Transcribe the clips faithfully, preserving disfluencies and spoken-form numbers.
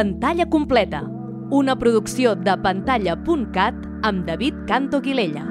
Pantalla completa, una producció de pantalla punt cat amb David Canto Quilella.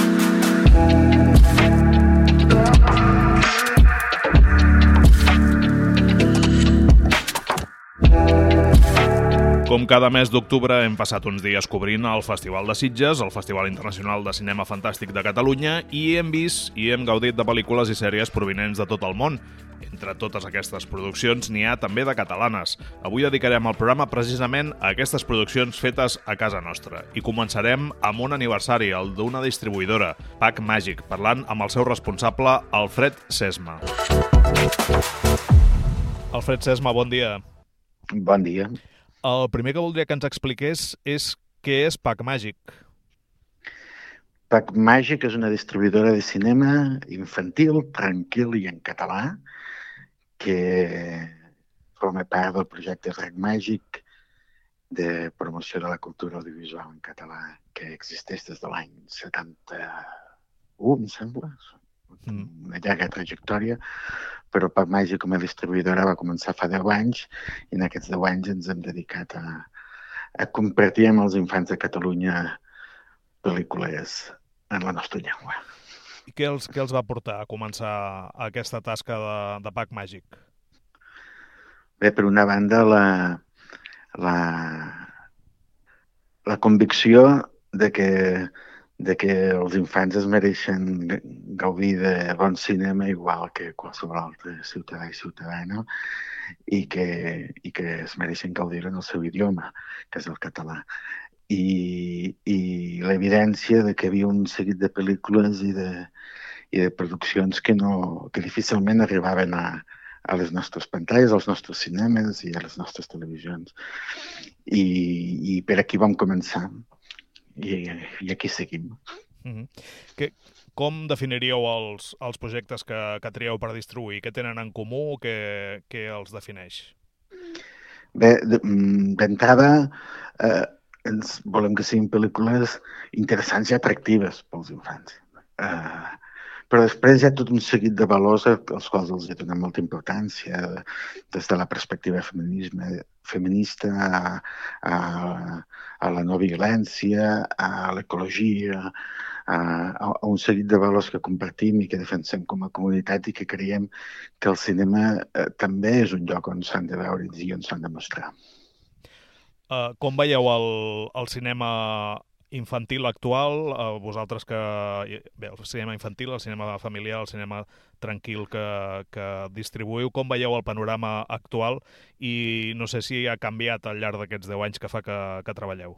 Com cada mes d'octubre hem passat uns dies cobrint el Festival de Sitges, el Festival Internacional de Cinema Fantàstic de Catalunya, i hem vist i hem gaudit de pel·lícules i sèries provinents de tot el món. Entre totes aquestes produccions n'hi ha també de catalanes. Avui dedicarem el programa precisament a aquestes produccions fetes a casa nostra. I començarem amb un aniversari, el d'una distribuïdora, Pack Magic, parlant amb el seu responsable, Alfred Sesma. Alfred Sesma, bon dia. Bon dia. El primer que voldria que ens expliqués és què és Pack Magic. Pack Magic és una distribuïdora de cinema infantil, tranquil i en català, que forma part del projecte Rec Màgic de promoció de la cultura audiovisual en català, que existeix des de l'any setanta-u, em sembla. Una llarga trajectòria, però Pack Magic com a distribuïdora va començar fa deu anys i en aquests deu anys ens hem dedicat a, a compartir amb els infants de Catalunya pel·lícules en la nostra llengua. I què els, què els va portar a començar aquesta tasca de, de Pack Magic? Bé, per una banda, la, la, la convicció de que de que els infants es mereixen gaudir de bon cinema igual que qualsevol altre ciutadà i ciutadana i que, i que es mereixen gaudir en el seu idioma, que és el català. I, i l'evidència de que hi havia un seguit de pel·lícules i de, i de produccions que, no, que difícilment arribaven a, a les nostres pantalles, als nostres cinemes i a les nostres televisions. I, i per aquí vam començar. I, i aquí seguim. Mm-hmm. Que, com definiríeu els, els projectes que, que trieu per distribuir? Què tenen en comú? Què, què els defineix? Bé, d'entrada, eh, ens volem que siguin pel·lícules interessants i atractives pels infants. Eh, però després hi ha tot un seguit de valors als quals els hi donem molta importància, des de la perspectiva feminisme, feminista a, a, a la no violència, a l'ecologia, a, a un seguit de valors que compartim i que defensem com a comunitat i que creiem que el cinema eh, també és un lloc on s'han de veure i on s'han de mostrar. Uh, com veieu el, el cinema infantil actual, uh, vosaltres que... Bé, el cinema infantil, el cinema familiar, el cinema tranquil que, que distribuïu, com veieu el panorama actual i no sé si ha canviat al llarg d'aquests deu anys que fa que, que treballeu?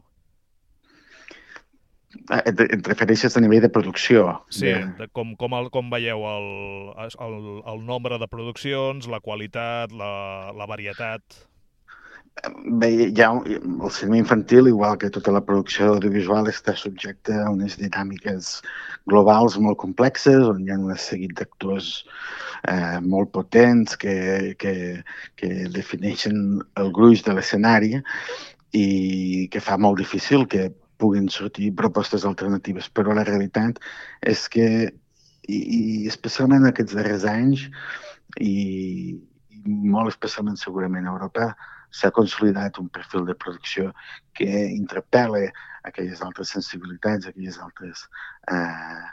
Et, et refereixes a nivell de producció? Sí, de... De com, com, el, com veieu el, el, el nombre de produccions, la qualitat, la, la varietat... Bé, ja el cinema infantil, igual que tota la producció audiovisual, està subjecte a unes dinàmiques globals molt complexes, on hi ha un seguit d'actors eh, molt potents que, que, que defineixen el gruix de l'escenari i que fa molt difícil que puguin sortir propostes alternatives. Però la realitat és que, i, i especialment aquests darrers anys, i, i molt especialment segurament a Europa, s'ha consolidat un perfil de producció que interpel·la aquelles altres sensibilitats, aquelles altres eh,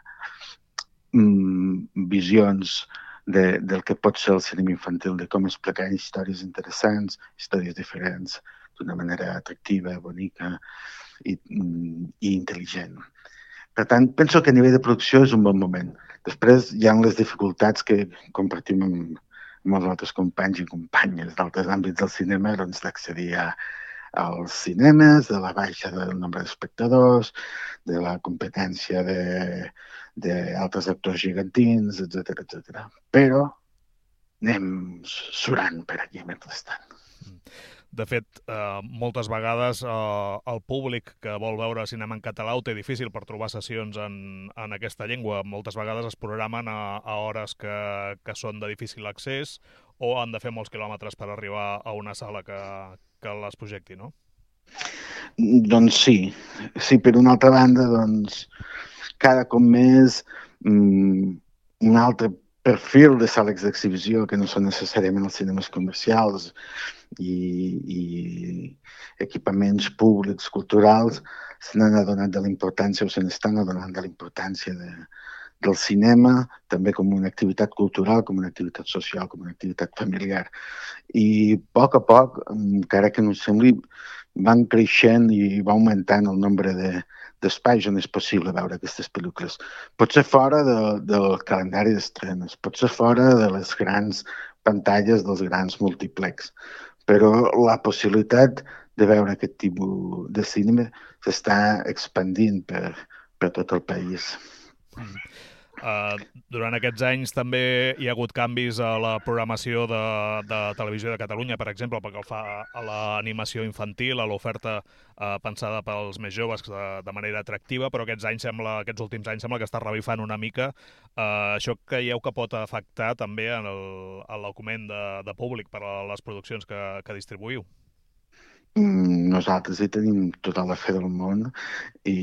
mm, visions de, del que pot ser el cinema infantil, de com explicar històries interessants, històries diferents, d'una manera atractiva, bonica i, mm, i intel·ligent. Per tant, penso que a nivell de producció és un bon moment. Després hi ha les dificultats que compartim amb molts altres companys i companyes d'altres àmbits del cinema, doncs d'accedir als cinemes, de la baixa del nombre d'espectadors, de la competència d'altres actors gegantins, etcètera, etcètera. Però anem surant per aquí mentrestant. De fet, eh, moltes vegades eh, el públic que vol veure cinema en català ho té difícil per trobar sessions en, en aquesta llengua. Moltes vegades es programen a, a hores que, que són de difícil accés o han de fer molts quilòmetres per arribar a una sala que, que les projecti, no? Doncs sí. Sí, per una altra banda, doncs, cada cop més mm, un altre perfil de sales d'exhibició que no són necessàriament els cinemes comercials i, i equipaments públics, culturals, se n'han adonat de la importància o se n'estan adonant de la importància de, del cinema, també com una activitat cultural, com una activitat social, com una activitat familiar. I a poc a poc, encara que no sembli, van creixent i va augmentant el nombre de, d'espais on és possible veure aquestes pel·lícules. Pot ser fora de, del calendari d'estrenes, pot ser fora de les grans pantalles dels grans multiplex, però la possibilitat de veure aquest tipus de cinema s'està expandint per, per tot el país. Mm. Uh, durant aquests anys també hi ha hagut canvis a la programació de, de Televisió de Catalunya, per exemple, perquè el fa a l'animació infantil, a l'oferta uh, pensada pels més joves de, de manera atractiva, però aquests anys sembla, aquests últims anys sembla que està revifant una mica. Uh, això creieu que pot afectar també en l'augment de, de públic per a les produccions que, que distribuïu? Nosaltres hi tenim tota la fe del món i,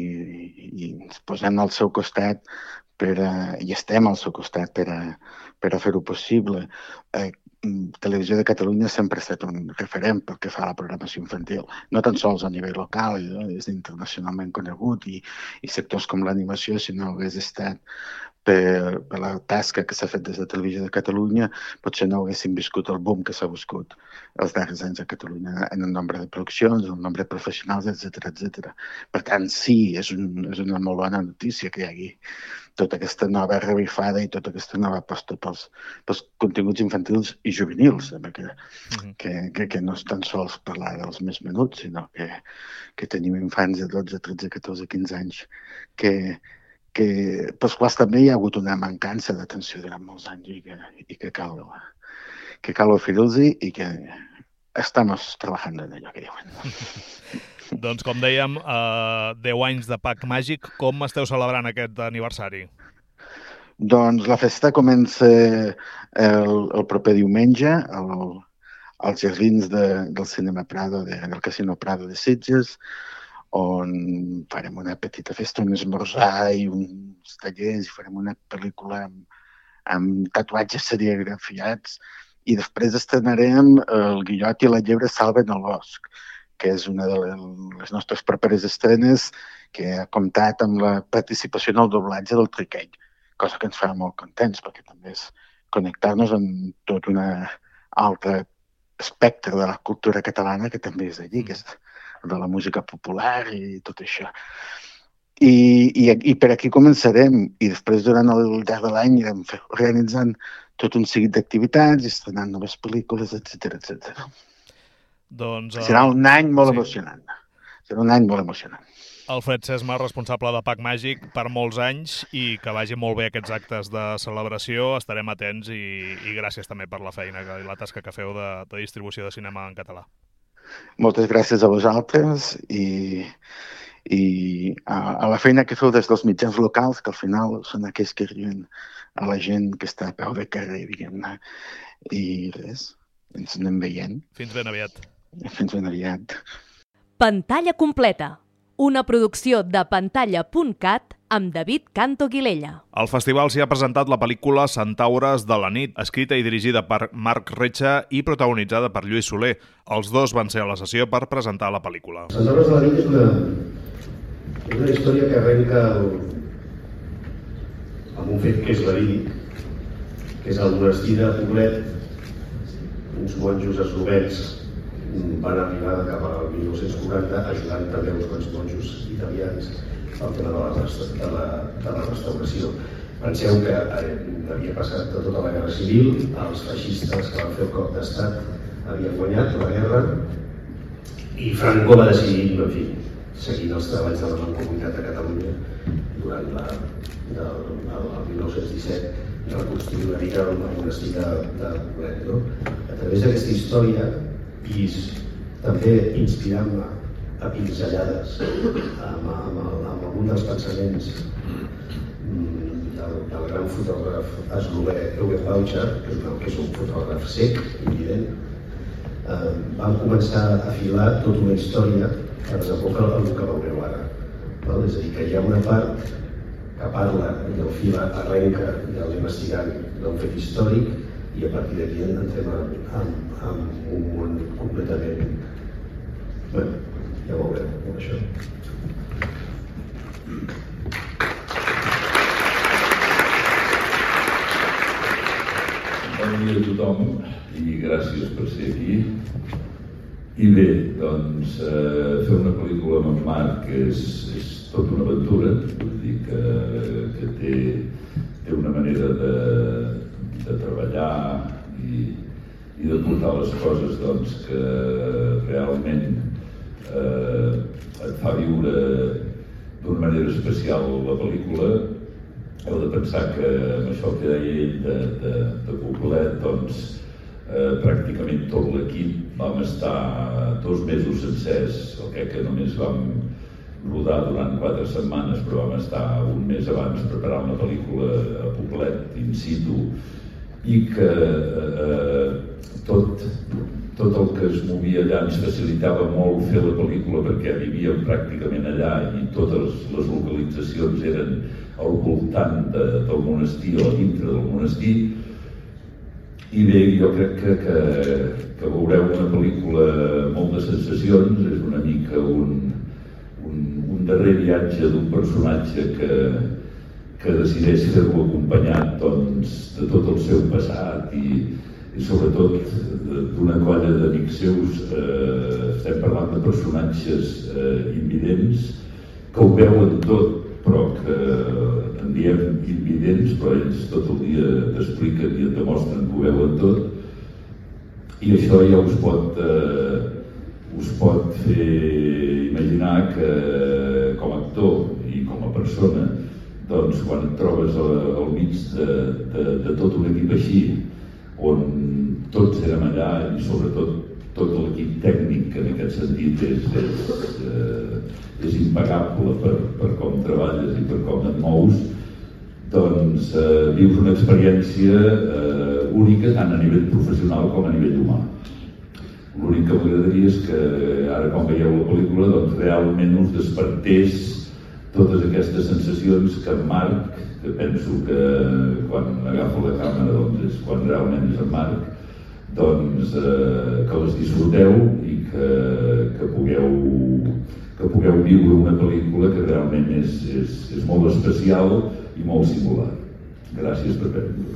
i ens posem al seu costat per a, i estem al seu costat per a, per a fer-ho possible. Eh, Televisió de Catalunya sempre ha estat un referent pel que fa a la programació infantil, no tan sols a nivell local, eh, és internacionalment conegut, i, i sectors com l'animació, si no hagués estat per, per la tasca que s'ha fet des de Televisió de Catalunya, potser no haguéssim viscut el boom que s'ha viscut els darrers anys a Catalunya en el nombre de produccions, el nombre de professionals, etcètera, etcètera. Per tant, sí, és, un, és una molt bona notícia que hi hagi tota aquesta nova revifada i tota aquesta nova aposta pels, pels continguts infantils i juvenils, perquè uh-huh. que, que, que no és tan sols parlar dels més menuts, sinó que, que tenim infants de dotze, tretze, catorze, quinze anys que, que, pels quals també hi ha hagut una mancança d'atenció durant molts anys i que, i que cal, que cal oferir-los i que estem treballant en allò que diuen. Doncs, com dèiem, uh, deu anys de Pack Màgic. Com esteu celebrant aquest aniversari? Doncs la festa comença el, el proper diumenge el, als jardins de, del Cinema Prado, de, del Casino Prado de Sitges, on farem una petita festa, un esmorzar i uns tallers, i farem una pel·lícula amb, amb tatuatges serigrafiats, i després estrenarem El guillot i la llebre salven el bosc, que és una de les nostres properes estrenes, que ha comptat amb la participació en el doblatge del Triquell, cosa que ens fa molt contents, perquè també és connectar-nos amb tot un altre espectre de la cultura catalana que també és allí, que és de la música popular i tot això. I, i, i per aquí començarem, i després durant el llarg de l'any irem organitzant tot un seguit d'activitats, estrenant noves pel·lícules, etcètera, etcètera. Doncs, uh... Serà un any molt sí. emocionant. Serà un any molt emocionant. Alfred Sesma, responsable de Pack Màgic per molts anys, i que vagi molt bé aquests actes de celebració. Estarem atents i, i gràcies també per la feina i la tasca que feu de, de distribució de cinema en català. Moltes gràcies a vosaltres i, i a, a la feina que feu des dels mitjans locals, que al final són aquells que arriben a la gent que està a peu de carrer, diguem-ne. I res, ens anem veient. Fins ben aviat. Fins ben aviat. Pantalla completa. Una producció de pantalla punt cat amb David Canto Guilella. Al festival s'hi ha presentat la pel·lícula Centaures de la nit, escrita i dirigida per Marc Retxa i protagonitzada per Lluís Soler. Els dos van ser a la sessió per presentar la pel·lícula. Centaures de la nit és una, una història que arrenca el, amb un fet que és verídic, que és el monestir de Poblet. Uns monjos eslovens van arribar cap al mil nou-cents quaranta ajudant també uns quants monjos italians pel tema de la, de la, de la restauració. Penseu que eh, havia passat de tota la guerra civil, els feixistes que van fer el cop d'estat havien guanyat la guerra i Franco va decidir, en fi, seguint els treballs de la Mancomunitat de Catalunya durant la, del, del mil nou-cents disset, reconstruir una mica el monestir de, de Poblet. No? A través d'aquesta història i també inspirant-me a pinzellades amb, amb, amb algun dels pensaments del, del gran fotògraf eslovè Eugen Baucher, que és, que és un fotògraf sec, evident, eh, vam començar a filar tota una història que desemboca el que veureu ara. No? És a dir, que hi ha una part que parla i el fila arrenca i el investigant d'un fet històric, i a partir d'aquí entrem en un món completament... Bé, ja ho veurem amb això. Bon dia a tothom i gràcies per ser aquí. I bé, doncs, eh, fer una pel·lícula amb en Marc és, és tota una aventura, vull dir que, que té, té una manera de, de treballar i, i de portar les coses doncs, que realment eh, et fa viure d'una manera especial la pel·lícula. Heu de pensar que amb això que deia ell de, de, de Poblet, doncs, eh, pràcticament tot l'equip vam estar dos mesos sencers, el que, que només vam rodar durant quatre setmanes, però vam estar un mes abans preparant una pel·lícula a Poblet, in situ, i que eh, tot, tot el que es movia allà ens facilitava molt fer la pel·lícula perquè vivíem pràcticament allà i totes les localitzacions eren al voltant de, del monestir o dintre del monestir. I bé, jo crec que, que, que veureu una pel·lícula amb molt de sensacions, és una mica un, un, un darrer viatge d'un personatge que, que decideix fer-lo acompanyat doncs, de tot el seu passat i, i sobretot d'una colla d'amics seus. Eh, estem parlant de personatges eh, invidents que ho veuen tot, però que en diem invidents, però ells tot el dia t'expliquen i et demostren que ho veuen tot. I això ja us pot, eh, us pot fer imaginar que com a actor i com a persona, doncs quan et trobes al mig de, de, de tot un equip així, on tots érem allà i sobretot tot l'equip tècnic, que en aquest sentit és, és, eh, és impagable per, per com treballes i per com et mous, doncs eh, vius una experiència eh, única tant a nivell professional com a nivell humà. L'únic que m'agradaria és que ara quan veieu la pel·lícula doncs realment us despertés totes aquestes sensacions que en Marc, que penso que quan agafo la càmera doncs és quan realment és en Marc, doncs eh, que les disfruteu i que, que, pugueu, que pugueu viure una pel·lícula que realment és, és, és molt especial i molt singular. Gràcies per haver-hi.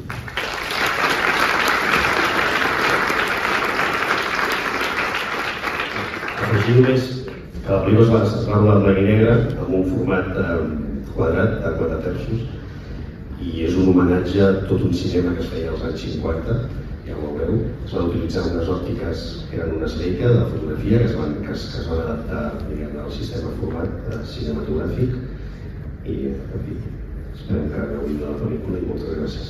Afegir només que la pel·lícula es va, es va rodar en blanc i negre amb un format eh, quadrat de quatre terços i és un homenatge a tot un cinema que es feia als anys cinquanta. Ja ho veureu, es van utilitzar unes òptiques que eren unes Leica de fotografia que es van, que es, que es van adaptar diguem, al sistema format eh, cinematogràfic i, en fi, esperem que gaudiu de la pel·lícula i moltes gràcies.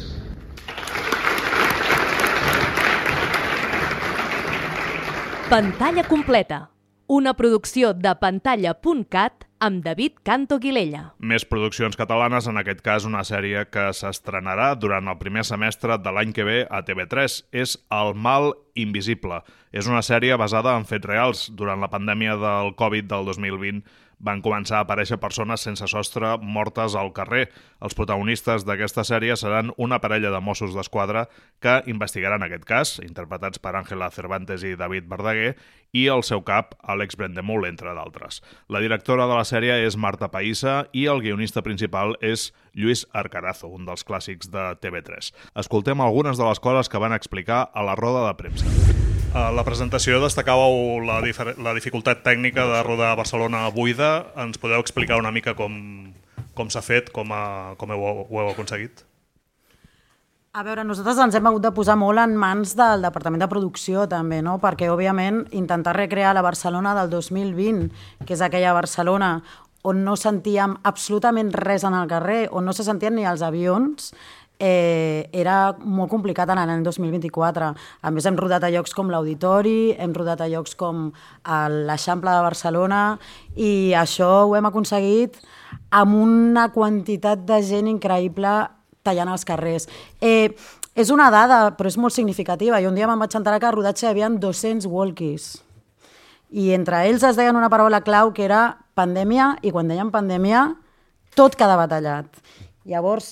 Pantalla completa, una producció de pantalla punt cat amb David Canto Guilella. Més produccions catalanes, en aquest cas una sèrie que s'estrenarà durant el primer semestre de l'any que ve a T V tres. És El mal invisible. És una sèrie basada en fets reals. Durant la pandèmia del Covid del dos mil vint van començar a aparèixer persones sense sostre mortes al carrer. Els protagonistes d'aquesta sèrie seran una parella de Mossos d'Esquadra que investigaran aquest cas, interpretats per Ángela Cervantes i David Verdaguer, i el seu cap, Àlex Brendemul, entre d'altres. La directora de la sèrie és Marta Pahissa i el guionista principal és Lluís Arcarazo, un dels clàssics de T V tres. Escoltem algunes de les coses que van explicar a la roda de premsa. A la presentació destacàveu la, la dificultat tècnica de rodar a Barcelona buida. Ens podeu explicar una mica com, com s'ha fet, com, a, com heu, ho heu aconseguit? A veure, nosaltres ens hem hagut de posar molt en mans del departament de producció també, no? Perquè òbviament intentar recrear la Barcelona del dos mil vint, que és aquella Barcelona on no sentíem absolutament res en el carrer, on no se sentien ni els avions, eh, era molt complicat en l'any dos mil vint-i-quatre. A més, hem rodat a llocs com l'Auditori, hem rodat a llocs com l'Eixample de Barcelona i això ho hem aconseguit amb una quantitat de gent increïble tallant els carrers. Eh, és una dada, però és molt significativa. I un dia me'n vaig enterar que a rodatge hi havia dos-cents walkies. I entre ells es deien una paraula clau que era pandèmia, i quan deien pandèmia tot quedava tallat. Llavors,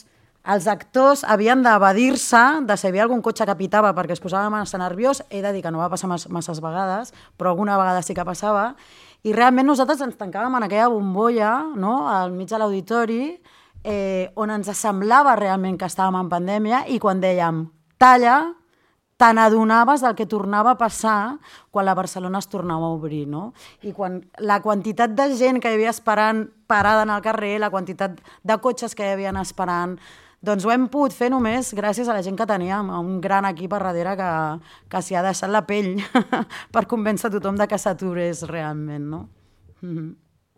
els actors havien d'evadir-se de si hi havia algun cotxe que pitava perquè es posava massa nerviós. He de dir que no va passar masses vegades, però alguna vegada sí que passava. I realment nosaltres ens tancàvem en aquella bombolla, no?, al mig de l'auditori, eh, on ens semblava realment que estàvem en pandèmia, i quan dèiem talla, te n'adonaves del que tornava a passar quan la Barcelona es tornava a obrir, no? I quan la quantitat de gent que hi havia esperant parada en el carrer, la quantitat de cotxes que hi havia esperant, doncs ho hem pogut fer només gràcies a la gent que teníem, a un gran equip a darrere que, que s'hi ha deixat la pell per convèncer tothom de que s'aturés realment, no? Mm-hmm.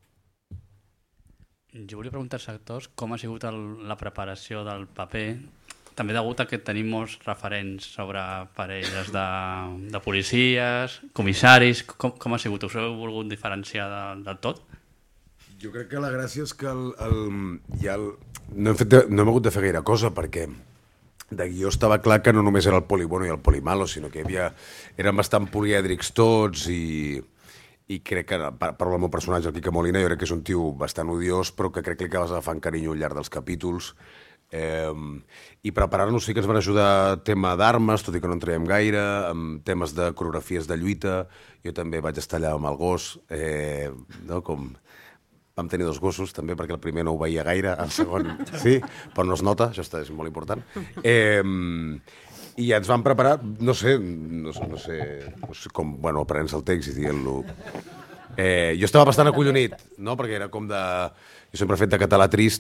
Jo volia preguntar als actors com ha sigut el, la preparació del paper, també degut a que tenim molts referents sobre parelles de, de policies, comissaris, com, com ha sigut? Us heu volgut diferenciar de, del tot? Jo crec que la gràcia és que el, el, ja el, no, hem fet, no hem hagut de fer gaire cosa, perquè de guió estava clar que no només era el poli bueno i el poli malo, sinó que hi havia, eren bastant polièdrics tots, i, i crec que, parlo del meu personatge, el Quique Molina, jo crec que és un tio bastant odiós, però que crec que li acabes agafant carinyo al llarg dels capítols. Eh, i preparar-nos sí que ens van ajudar tema d'armes, tot i que no en traiem gaire, amb temes de coreografies de lluita. Jo també vaig estar allà amb el gos, eh, no, com vam tenir dos gossos també, perquè el primer no ho veia gaire, el segon sí, però no es nota, això és molt important. Eh, i ens vam preparar, no sé, no, no sé, no sé com, bueno, aprenents el text i dient-lo. Eh, jo estava bastant acollonit, no?, perquè era com de... Jo sempre he fet de català trist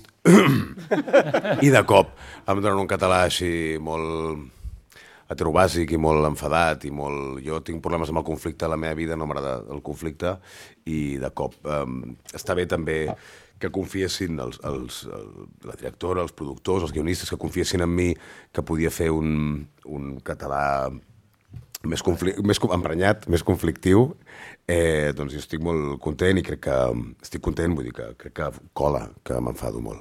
i de cop em donen un català així molt heterobàsic i molt enfadat i molt... Jo tinc problemes amb el conflicte a la meva vida, no m'agrada el conflicte, i de cop um, està bé també que confiessin els, els, el, la directora, els productors, els guionistes, que confiessin en mi que podia fer un, un català més, conflic més emprenyat, més conflictiu. Eh, doncs jo estic molt content i crec que estic content, vull dir que crec que cola, que m'enfado molt.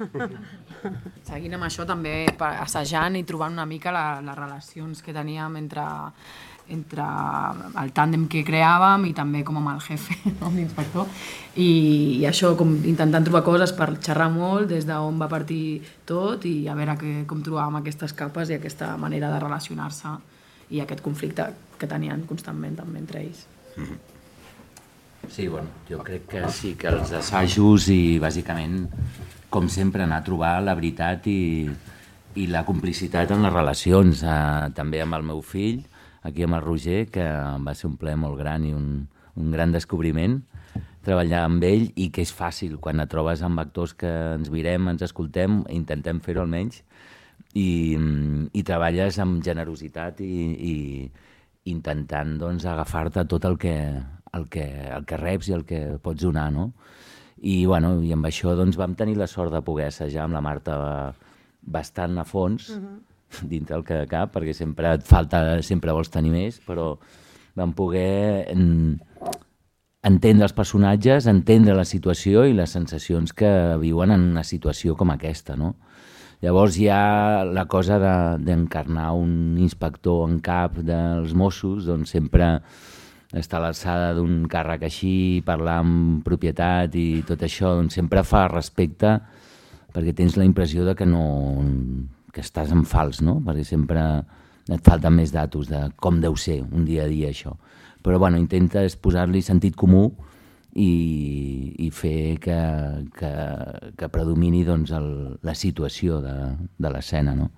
Seguint amb això també assajant i trobant una mica la, les relacions que teníem entre, entre el tàndem que creàvem i també com amb el jefe, no, amb l'inspector, i, i això com intentant trobar coses per xerrar molt des d'on va partir tot i a veure que, com trobàvem aquestes capes i aquesta manera de relacionar-se i aquest conflicte que tenien constantment també entre ells. Mm-hmm. Sí, bueno, jo crec que sí que els assajos i bàsicament, com sempre, anar a trobar la veritat i, i la complicitat en les relacions, eh, també amb el meu fill, aquí amb el Roger, que va ser un plaer molt gran i un, un gran descobriment, treballar amb ell, i que és fàcil quan et trobes amb actors que ens mirem, ens escoltem, intentem fer-ho almenys, i, i treballes amb generositat i, i intentant doncs, agafar-te tot el que... El que, el que reps i el que pots donar, no? I, bueno, i amb això doncs, vam tenir la sort de poder assajar amb la Marta bastant a fons, uh-huh. dintre el que cap, perquè sempre et falta, sempre vols tenir més, però vam poder en, entendre els personatges, entendre la situació i les sensacions que viuen en una situació com aquesta, no? Llavors hi ha la cosa d'encarnar de, un inspector en cap dels Mossos, doncs sempre... estar a l'alçada d'un càrrec així, parlar amb propietat i tot això, doncs sempre fa respecte, perquè tens la impressió de que no que estàs en fals, no? Perquè sempre et falten més datos de com deu ser un dia a dia això. Però bueno, intentes posar-li sentit comú i, i fer que, que, que predomini doncs, el, la situació de, de l'escena, no?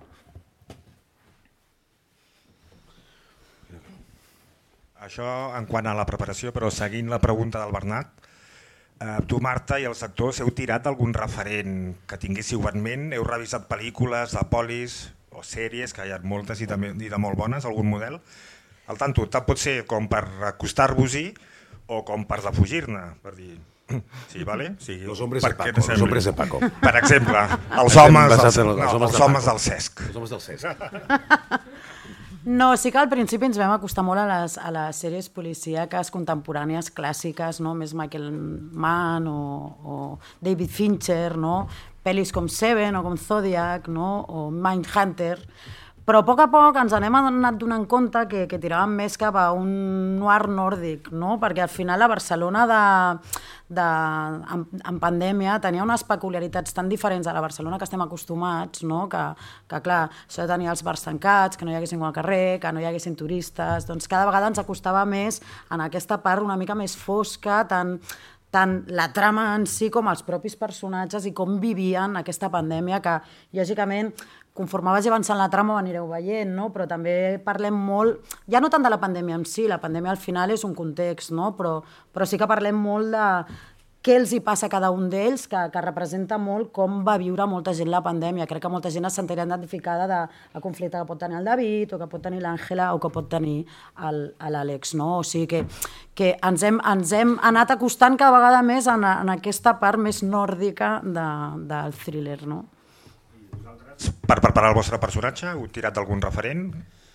Això en quant a la preparació, però seguint la pregunta del Bernat, eh, tu, Marta, i els actors heu tirat algun referent que tinguéssiu en ment? Heu revisat pel·lícules de polis o sèries, que hi ha moltes i, també, i de molt bones, algun model? Al tanto, tant pot ser com per acostar-vos-hi o com per defugir-ne, per dir... Sí, vale? Sí, los hombres de Paco. Los hombres de Paco. Per exemple, els homes, els, no, els homes, els homes del Cesc. Els homes del Cesc. No, sí que al principi ens vam acostar molt a les, a les sèries policíaques contemporànies clàssiques, no? Més Michael Mann o, o David Fincher, no? Pel·lis com Seven o com Zodiac, no? O Mindhunter, Però a poc a poc ens anem anat donant compte que, que tiràvem més cap a un noir nòrdic, no? Perquè al final la Barcelona de, de, en, en pandèmia tenia unes peculiaritats tan diferents a la Barcelona que estem acostumats, no? que, que clar, això de tenir els bars tancats, que no hi haguessin al carrer, que no hi haguessin turistes, doncs cada vegada ens acostava més en aquesta part una mica més fosca, tant tant la trama en si com els propis personatges i com vivien aquesta pandèmia, que lògicament conforme vagi avançant la trama ho anireu veient, no? Però també parlem molt, ja no tant de la pandèmia en si, la pandèmia al final és un context, no? però, però sí que parlem molt de què els hi passa a cada un d'ells, que, que representa molt com va viure molta gent la pandèmia. Crec que molta gent es sentiria identificada del conflicte que pot tenir el David, o que pot tenir l'Àngela, o que pot tenir l'Àlex, no? O sigui que, que ens, hem, ens hem anat acostant cada vegada més en, en aquesta part més nòrdica de, del thriller, no? Per preparar el vostre personatge, heu tirat d'algun referent?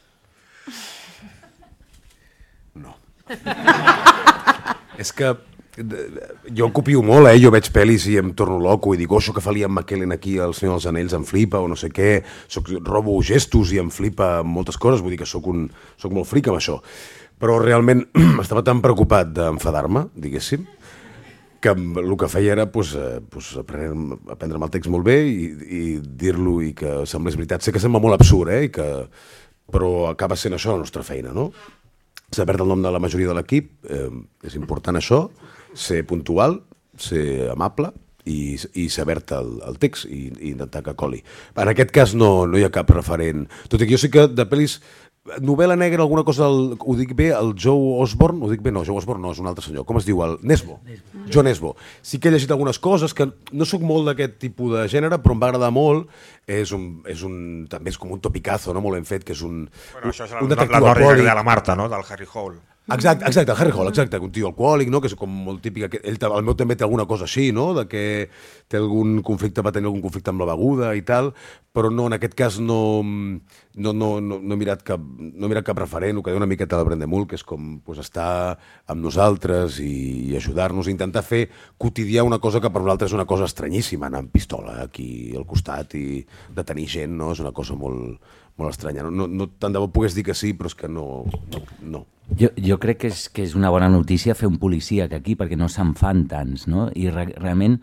No. És que jo copio molt, eh? Jo veig pel·lis i em torno loco i dic, oh, això que fa l'Ian McKellen aquí al Senyor dels Anells em flipa o no sé què, soc, robo gestos i em flipa moltes coses, vull dir que soc, un, soc molt fric amb això. Però realment estava tan preocupat d'enfadar-me, diguéssim, que el que feia era pues, eh, pues, aprendre, aprendre'm el text molt bé i, i dir-lo i que semblés veritat. Sé que sembla molt absurd, eh? I que, però acaba sent això la nostra feina, no? Saber el nom de la majoria de l'equip, eh, és important això, ser puntual, ser amable i, i saber-te el, el text i, i intentar que coli. En aquest cas no, no hi ha cap referent. Tot i que jo sé que de pel·lis novel·la negra, alguna cosa, el, ho dic bé, el Joe Osborne, ho dic bé, no, Joe Osborne no, és un altre senyor, com es diu? El Nesbo, Nesbo. John Nesbo. Sí que he llegit algunes coses, que no sóc molt d'aquest tipus de gènere, però em va agradar molt, és un, és un, també és com un topicazo, no?, molt ben fet, que és un, bueno, això és un la, detectiu la nòrdica alcohòlic. de la Marta, no?, del Harry Hole. Exacte, exacte, el Harry Hole, exacte, un tio alcohòlic, no?, que és com molt típica, que ell, el meu també té alguna cosa així, no?, de que té algun conflicte, va tenir algun conflicte amb la beguda i tal, però no, en aquest cas no, no, no, no, no, he, mirat cap, no he mirat cap referent, ho que deia una miqueta de Brendemul, que és com pues, estar amb nosaltres i, i ajudar-nos, intentar fer quotidià una cosa que per nosaltres és una cosa estranyíssima, anar amb pistola aquí al costat i detenir gent, no?, és una cosa molt, molt estranya. No, no, no tant de bo pogués dir que sí, però és que no. no, no. Jo, jo crec que és, que és una bona notícia fer un policia que aquí, perquè no se'n fan tants, no? I re, realment,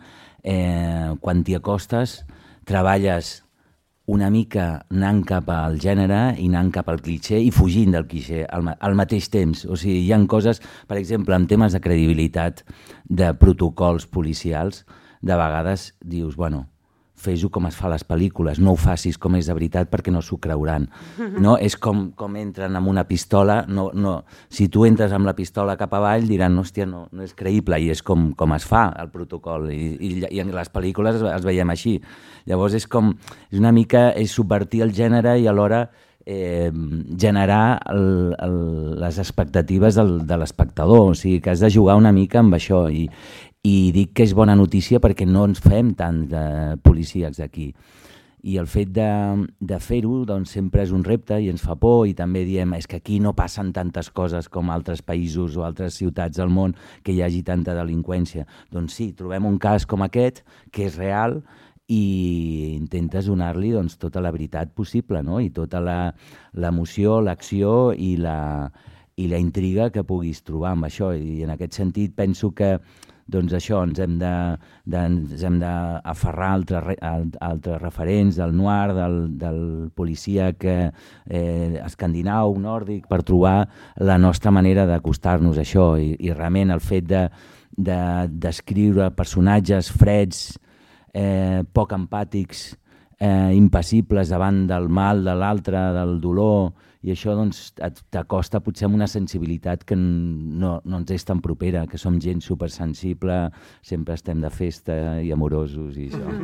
eh, quan t'hi acostes, treballes una mica anant cap al gènere i anant cap al cliché i fugint del cliché al, al mateix temps. O sigui, hi ha coses, per exemple, en temes de credibilitat, de protocols policials, de vegades dius, bueno, fes-ho com es fa a les pel·lícules, no ho facis com és de veritat perquè no s'ho creuran. No? És com, com entren amb una pistola, no, no. Si tu entres amb la pistola cap avall diran, hòstia, no, no és creïble, i és com, com es fa el protocol, i, i, i en les pel·lícules els veiem així. Llavors és com, és una mica, és subvertir el gènere i alhora eh, generar el, el, les expectatives del, de l'espectador, o sigui que has de jugar una mica amb això, i I dic que és bona notícia perquè no ens fem tant de policíacs aquí. I el fet de, de fer-ho doncs, sempre és un repte i ens fa por, i també diem és que aquí no passen tantes coses com altres països o altres ciutats del món que hi hagi tanta delinqüència. Doncs sí, trobem un cas com aquest, que és real, i intentes donar-li doncs, tota la veritat possible, no? I tota l'emoció, l'acció i la, i la intriga que puguis trobar amb això. I en aquest sentit penso que doncs això, ens hem de, de, ens hem d'aferrar a altres, a altres referents del noir, del, del policia que, eh, escandinau, nòrdic, per trobar la nostra manera d'acostar-nos a això. I, i realment el fet de, de, d'escriure personatges freds, eh, poc empàtics, eh, impassibles davant del mal de l'altre, del dolor, i això doncs, t'acosta potser amb una sensibilitat que no, no ens és tan propera, que som gent supersensible, sempre estem de festa i amorosos i això.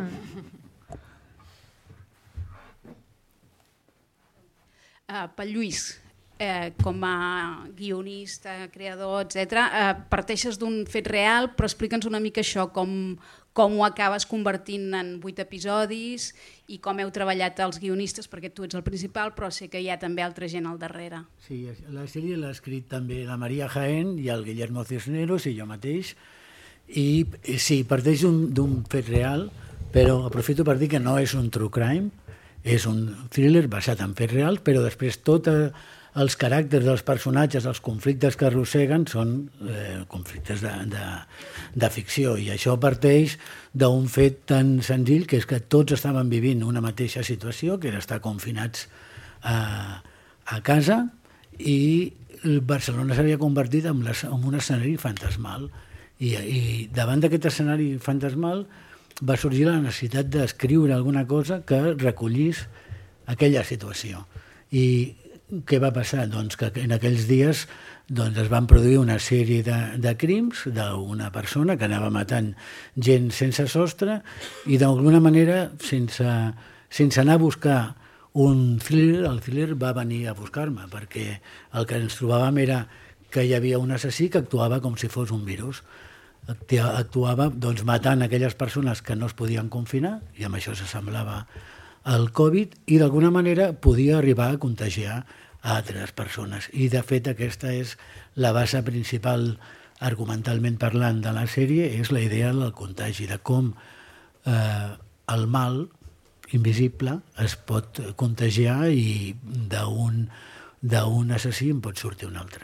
Uh, pel Lluís, eh, com a guionista, creador, etcètera, eh, parteixes d'un fet real, però explica'ns una mica això, com, com ho acabes convertint en vuit episodis i com heu treballat els guionistes, perquè tu ets el principal, però sé que hi ha també altra gent al darrere. Sí, la sèrie l'ha escrit també la Maria Jaén i el Guillermo Cisneros i jo mateix, i sí, parteix d'un fet real, però aprofito per dir que no és un true crime, És un thriller basat en fets reals, però després tots els caràcters dels personatges, els conflictes que arrosseguen, són eh, conflictes de, de, de ficció. I això parteix d'un fet tan senzill, que és que tots estaven vivint una mateixa situació, que era estar confinats a, a casa, i Barcelona s'havia convertit en, les, en un escenari fantasmal. I, i davant d'aquest escenari fantasmal va sorgir la necessitat d'escriure alguna cosa que recollís aquella situació. I què va passar? Doncs que en aquells dies doncs, es van produir una sèrie de, de crims d'una persona que anava matant gent sense sostre i d'alguna manera, sense, sense anar a buscar un thriller, el thriller va venir a buscar-me, perquè el que ens trobàvem era que hi havia un assassí que actuava com si fos un virus. Actuava doncs, matant aquelles persones que no es podien confinar, i amb això s'assemblava al Covid, i d'alguna manera podia arribar a contagiar a altres persones. I de fet aquesta és la base principal, argumentalment parlant, de la sèrie, és la idea del contagi, de com eh, el mal invisible es pot contagiar i d'un d'un assassí en pot sortir un altre.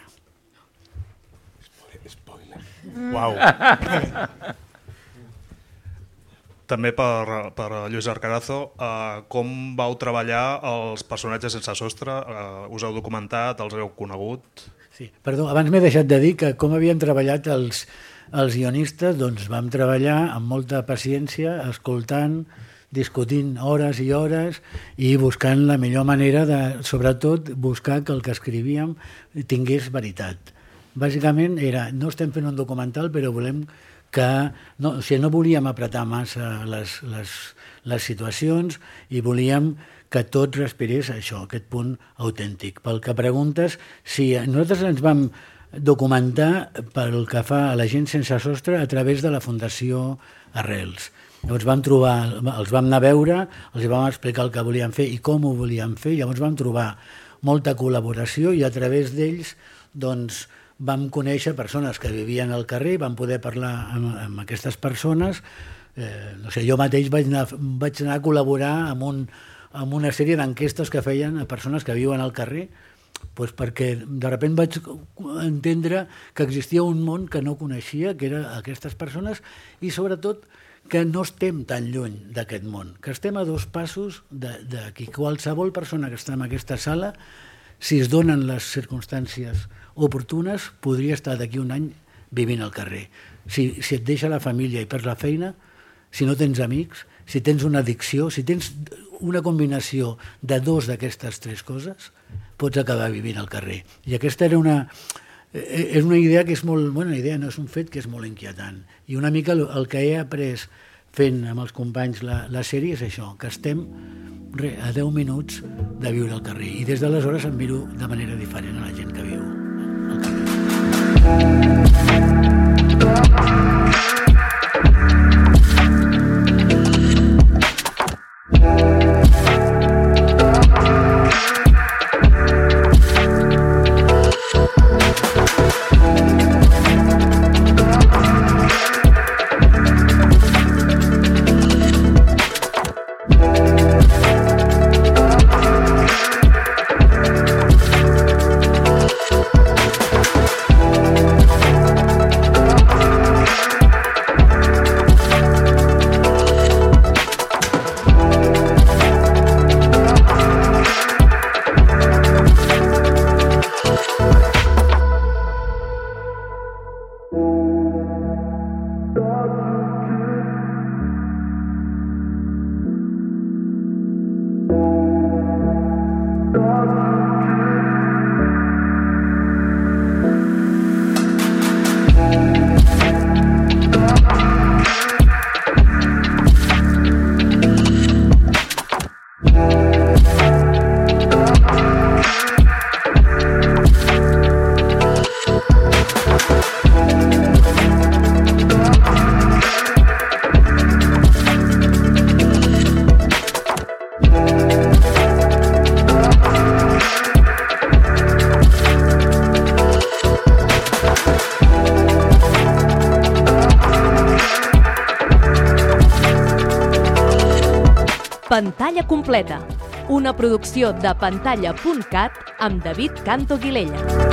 Spoiler. Uau. També per, per Lluís Arcarazo, eh, com vau treballar els personatges sense sostre? Eh, us heu documentat, els heu conegut? Sí, perdó, abans m'he deixat de dir que com havíem treballat els, els guionistes, doncs vam treballar amb molta paciència, escoltant, discutint hores i hores i buscant la millor manera de, sobretot, buscar que el que escrivíem tingués veritat. Bàsicament era, no estem fent un documental, però volem que no, o sigui, no volíem apretar massa les, les, les situacions i volíem que tot respirés això, aquest punt autèntic. Pel que preguntes, sí, nosaltres ens vam documentar pel que fa a la gent sense sostre a través de la Fundació Arrels. Llavors vam trobar, els vam anar a veure, els vam explicar el que volíem fer i com ho volíem fer, llavors vam trobar molta col·laboració i a través d'ells doncs, vam conèixer persones que vivien al carrer, vam poder parlar amb, amb aquestes persones. Eh, no sé, jo mateix vaig anar, vaig anar a col·laborar amb, un, amb una sèrie d'enquestes que feien a persones que viuen al carrer, doncs perquè de sobte vaig entendre que existia un món que no coneixia, que eren aquestes persones, i sobretot que no estem tan lluny d'aquest món, que estem a dos passos d'aquí. Qualsevol persona que està en aquesta sala, si es donen les circumstàncies oportunes, podria estar d'aquí un any vivint al carrer. Si, si et deixa la família i perds la feina, si no tens amics, si tens una addicció, si tens una combinació de dos d'aquestes tres coses, pots acabar vivint al carrer. I aquesta era una, és una idea que és molt... Bueno, una idea no és un fet que és molt inquietant. I una mica el, el que he après fent amb els companys la, la sèrie és això, que estem re, a deu minuts de viure al carrer. I des d'aleshores em miro de manera diferent a la gent que viu al carrer. Pantalla completa, una producció de pantalla punt cat amb David Canto Guilella.